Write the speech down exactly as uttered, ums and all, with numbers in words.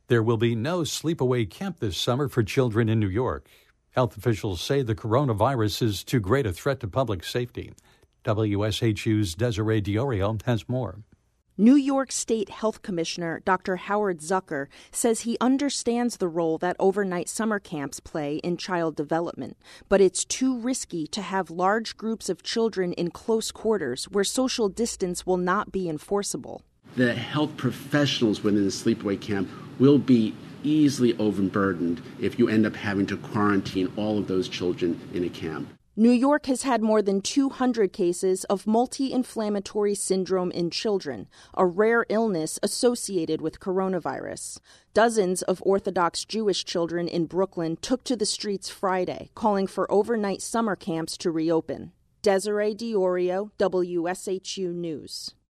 There will be no sleepaway camp this summer for children in New York. Health officials say the coronavirus is too great a threat to public safety. W S H U's Desiree Diorio has more. New York State Health Commissioner Doctor Howard Zucker says he understands the role that overnight summer camps play in child development, but it's too risky to have large groups of children in close quarters where social distance will not be enforceable. The health professionals within the sleepaway camp will be easily overburdened if you end up having to quarantine all of those children in a camp. New York has had more than two hundred cases of multi-inflammatory syndrome in children, a rare illness associated with coronavirus. Dozens of Orthodox Jewish children in Brooklyn took to the streets Friday, calling for overnight summer camps to reopen. Desiree Diorio, W S H U News.